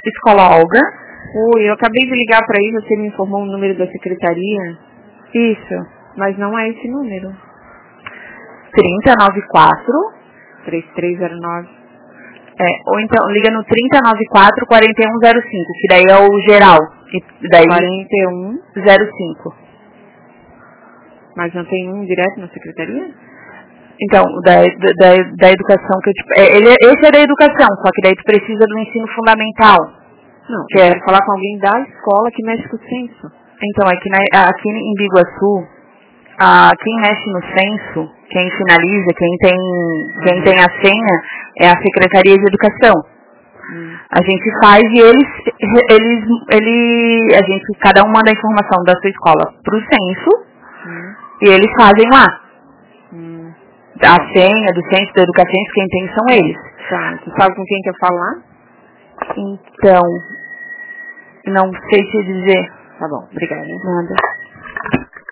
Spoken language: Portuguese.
Escola Olga. Oi, eu acabei de ligar para aí, você me informou o número da secretaria. Isso. Mas não é esse número. 3094. 3309. Ou então liga no 3094 4105, que daí é o geral. E daí 4105. 05. Mas não tem um direto na secretaria? Então, da educação que eu esse é da educação, só que daí tu precisa do ensino fundamental. Não, eu quero falar com alguém da escola que mexe com o censo. Então, aqui em Biguaçu, quem mexe no censo, quem finaliza, quem tem a senha, é a Secretaria de Educação. A gente faz e cada um manda a informação da sua escola pro censo e eles fazem lá. A senha do censo, da educação, quem tem são eles. Tá, tu sabe com quem quer falar? Então, não sei te dizer. Tá bom, obrigada. Nada.